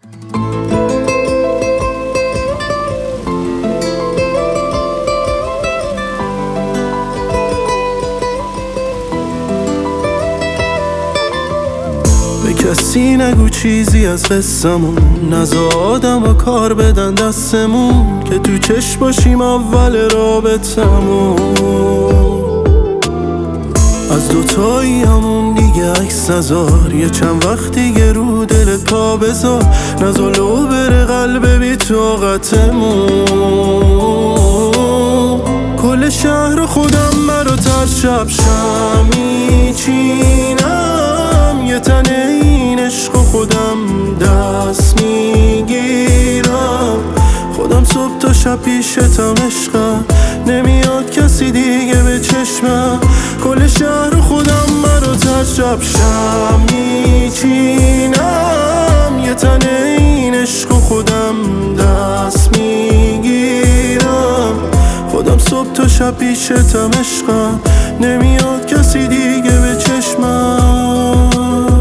کسی نگو چیزی از قصمون، نزا آدم و کار بدن دستمون که تو چشم باشیم اول رابطمون. از دوتایی همون دیگه عکس نزار، یه چند وقت دیگه رو دلت پا بذار، نزا لو بره قلب بی طاقتمون. کل شهر خودم براتر شب شمی چینم، یه تنه این عشق خودم دست میگیرم. خودم صبح تا شب پیشتم عشقم، نمیاد کسی دیگه به چشمم. کل شهر خودم براتر شب شم میچینم، یه تنه این عشق خودم دست میگیرم. خودم صبح تا شب پیشتم عشقم، نمیاد کسی دیگه به چشمم.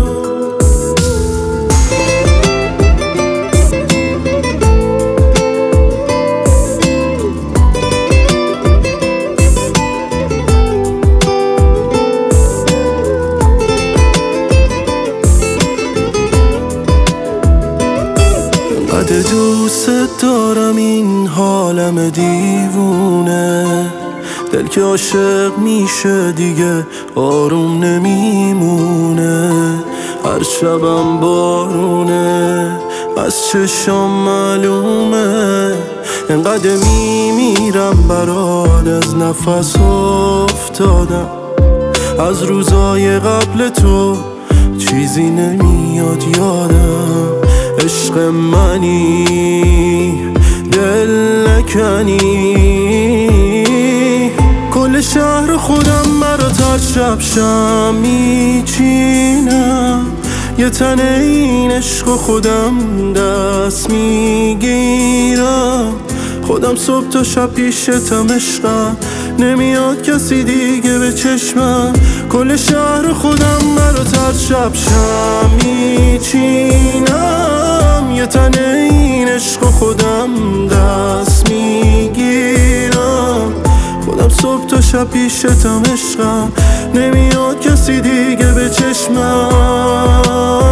دوست دارم این حالم دیوونه، دل که عاشق میشه دیگه آروم نمیمونه. هر شبم بارونه از چشام معلومه، انقدر میمیرم برات از نفس افتادم. از روزای قبل تو چیزی نمیاد یادم. عشق منی دل نکنی، کل شهر خودم براتر شب شم میچینم. یه تنه این عشق خودم دست میگیرم. خودم صبح تا شب پیشتم عشقم، نمیاد کسی دیگه به چشمم. کل شهر خودم براتر شب شم میچینم، یه تنه این عشق خودم دست میگیرم. خودم صبح تا شب پیشتم عشقم، نمیاد کسی دیگه به چشمم.